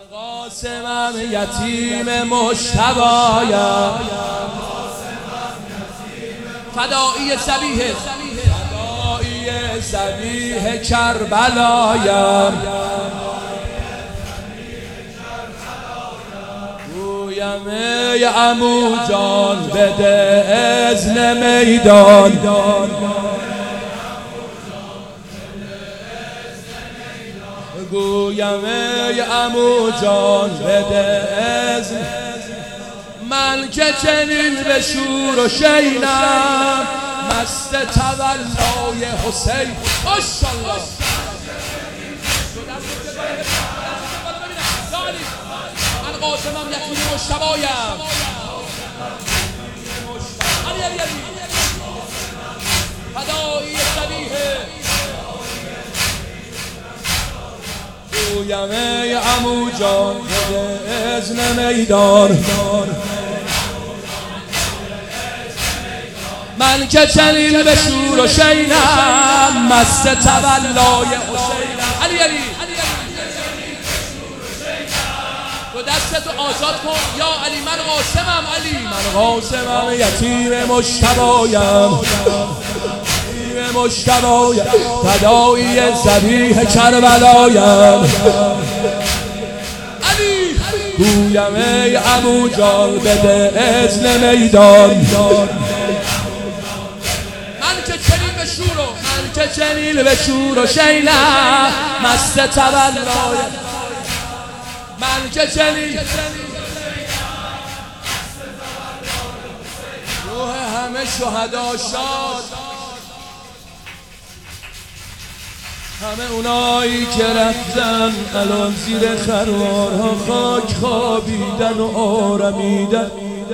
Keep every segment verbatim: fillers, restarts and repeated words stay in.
قاسمم یتیم مجتبایم، فدایی ذبیح فدایی ذبیح کربلایم، گویم ای عمو جان بده اذن میدان، گویم ای عمو جان بده اذن، من که چنین به شور و شینم مست تولای حسین. ماشاءالله من قاسمم یتیم مجتبایم، علی علی علی فدایی ذبیح، گویم ای عمو جان بده اذن میدان، من که چنین به شور و شینم مست تولای حسینم. علی علی تو دستتو آزاد کن یا علی، من قاسمم علی، من قاسمم یتیم مجتبایم، یتیم مجتبایم، فدایی ذبیح کربلایم، علی گویم ای عمو جان بده اذن میدان، من که چنین به شور و شینم مست تولای، من که چنین روح همه شهدا شاد، همه اونایی که رفتن الان زیر خروارها خاک خوابیدن و آرمیدن،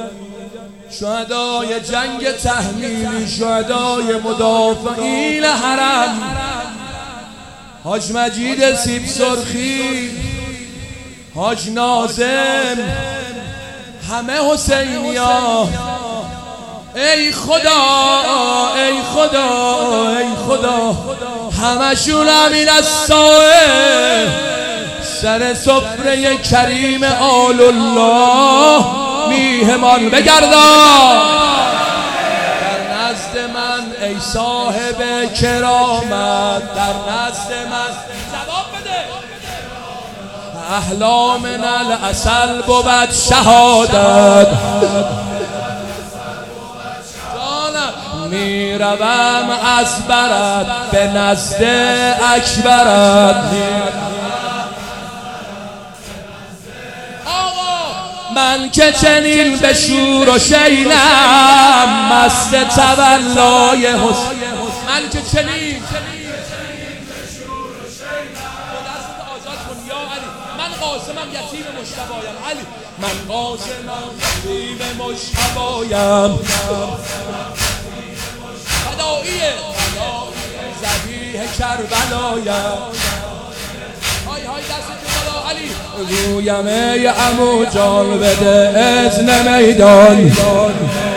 شهدای جنگ تحمیلی، شهدای مدافعین حرم، حاج مجید سیب سرخی، حاج ناظم، همه حسینیا، ای خدا ای خدا ای خدا، همشون امین السائه سر سفره کریم آل الله میهمان بگردان، در نزد من ای صاحب کرامت، در نزد من جواب بده، احلام من العسل بود شهادت، میروم از برد به نزد اکبرت، من که چنین به شور و شینم مست تولای حسین، من که چنین دستت آزاد کن یا علی، من قاسمم یتیم مجتبایم، علی من قاسمم یتیم مجتبایم، فدایی ذبیح کربلایم، های های دستت بالا علی، گویم ای عمو جان بده اذن میدان.